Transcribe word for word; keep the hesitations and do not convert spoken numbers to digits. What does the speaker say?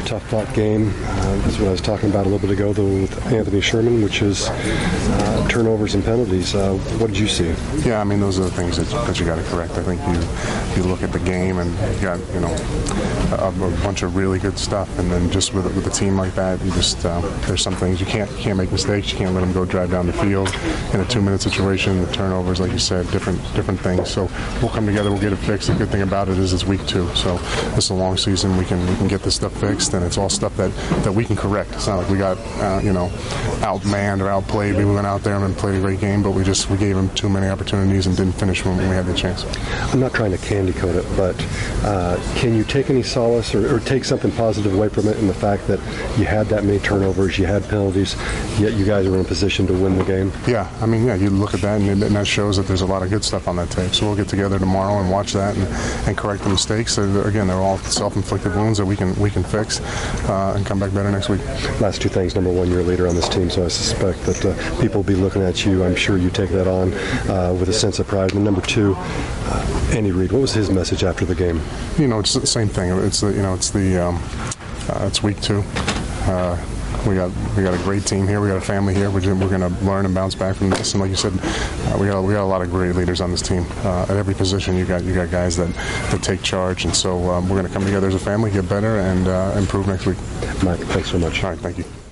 tough fought game. Uh, that's what I was talking about a little bit ago, though, with Anthony Sherman, which is uh, turnovers and penalties. Uh, what did you see? Yeah, I mean, those are the things that, that you got to correct. I think you you look at the game and you got you know a, a bunch of really good stuff, and then just with with a team like that, you just uh, there's some things you can't you can't make mistakes. You can't let them go drive down the field in a two-minute situation. The turnovers, like you said, different different things. So we'll come together. We'll get it fixed. The good thing about it is it's week two, so this is a long season. We can we can get this stuff fixed, and it's all stuff that, that we can correct. It's not like we got uh, you know outmanned or outplayed. We went out there and played a great game, but we just we gave them too many opportunities and didn't finish when we had the chance. I'm not trying to candy coat it, but uh, can you take any solace or, or take something positive away from it in the fact that you had that many turnovers, you had penalties, yet you guys were in a position to win the game? Yeah, I mean, yeah, you look at that, and, and that shows that there's a lot of good stuff on that tape. So we'll get together tomorrow and watch that and, and correct the mistakes. So again, they're all self-inflicted wounds that we can we can fix uh, and come back better next week. Last two things. Number one, you're a leader on this team, so I suspect that uh, people will be looking at you. I'm sure you take that on uh, with a sense of pride. And number two, uh, Andy Reid, what was his message after the game? You know, it's the same thing. It's the, you know, it's the um, uh, it's week two. Uh, we got we got a great team here. We got a family here. We're just, we're going to learn and bounce back from this. And like you said, uh, we got we got a lot of great leaders on this team. Uh, at every position, you got you got guys that, that take charge. And so um, we're going to come together as a family, get better, and uh, improve next week. Mike, thanks so much. All right, thank you.